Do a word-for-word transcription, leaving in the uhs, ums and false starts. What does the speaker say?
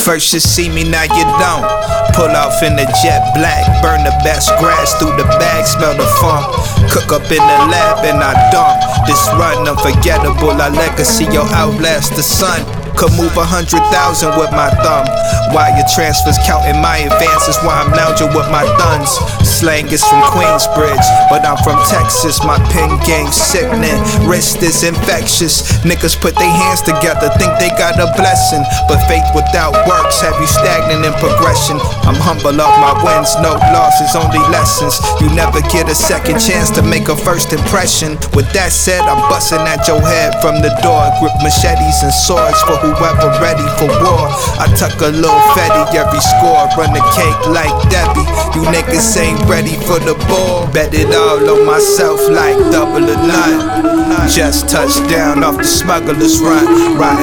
First you see me, now you don't. Pull off in the jet black, burn the best grass through the bag, smell the funk. Cook up in the lab and I dump. This run unforgettable, our legacy, your outlast the sun. Could move a hundred thousand with my thumb. Wire transfers counting my advances while I'm lounging with my thuns. Slang is from Queensbridge, but I'm from Texas. My pen game sickening, wrist is infectious. Niggas put their hands together, think they got a blessing, but faith without works have you stagnant in progression. I'm humble off my wins, no losses, only lessons. You never get a second chance to make a first impression. With that said, I'm busting at your head from the door. Grip machetes and swords for whoever ready for war. I tuck a little fetty every score, run the cake like Debbie. You niggas ain't ready for the ball. Bet it all on myself like double or none. Just touched down off the smuggler's run, riding